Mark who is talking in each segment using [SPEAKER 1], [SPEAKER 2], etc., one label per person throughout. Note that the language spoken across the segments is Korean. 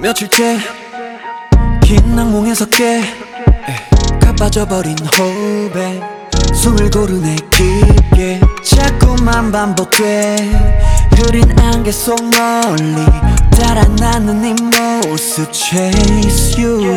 [SPEAKER 1] 며칠째 긴 악몽에서 깨 가빠져버린 호흡에 숨을 고르네 깊게 자꾸만 반복돼 흐린 안개 속 멀리 달아나는 네 모습 Chase you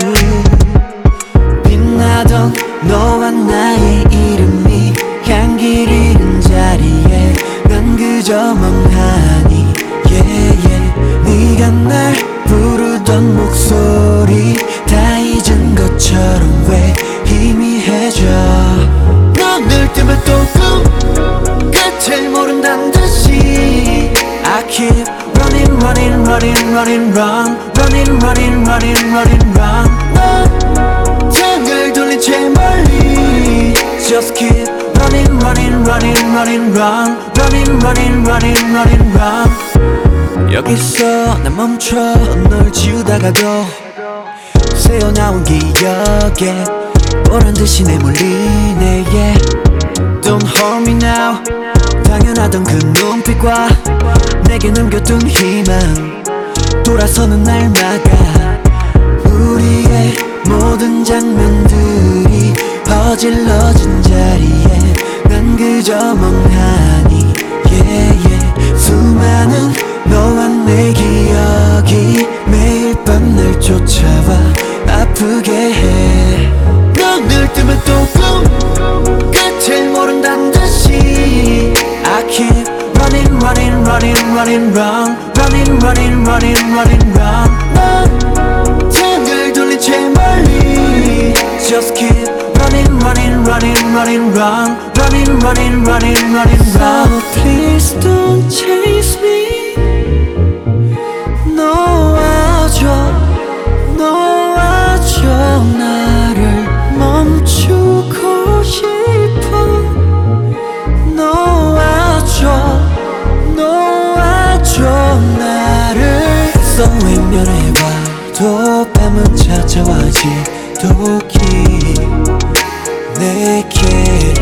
[SPEAKER 1] 빛나던 너와 나의 이름이 향기를 잃은 자리에 난 그저 멍하니 yeah, yeah. 네가 날 부르던 목소리 다 잊은 것처럼 왜 희미해져 너를 뜨면 또 꿈 끝을 모른단 듯이 I keep running running running running run running running running running run 너 등을 돌린 채 멀리 Just keep running running running running run running running running running run 여기서 난 멈춰 널 지우다가도 새어나온 기억에 보란듯이 내몰리네 yeah. Don't hold me now 당연하던 그 눈빛과 내게 남겨둔 희망 돌아서는 날 막아 우리의 모든 장면들이 어질러진 자리에 난 그저 멍하니 yeah, yeah. 수많은 너와 내 기억이 매일 밤 날 쫓아와 아프게 해 눈을 뜨면 또 꿈 끝을 모른단 듯이 I keep running running running running run running running running running run 넌 등을 돌린 채 멀리 Just keep running running running running run running running running running run So please don't chase me 놓아줘 나를 멈추고 싶어 놓아줘 나를 애써 외면해봐도 밤은 찾아와지 도끼 내게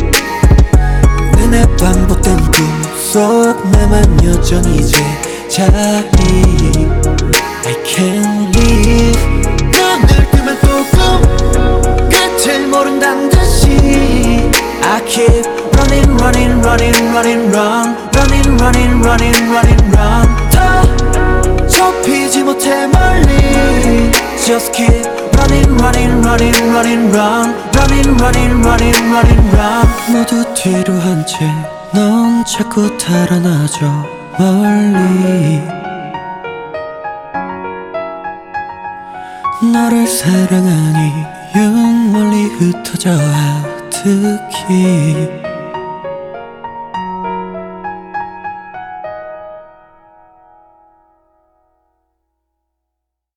[SPEAKER 1] 내내 반복된 꿈 속 나만 여전히 제자리 I can't leave 눈을 뜨면 또 꿈 끝을 모른단 듯이 I keep running running running running run running running running running run 더 좁히지 못해 멀리 Just keep running running running running run running running running running run 모두 뒤로 한 채 넌 자꾸 달아나죠 멀리 너를 사랑한 이유는 멀리 흩어져 특히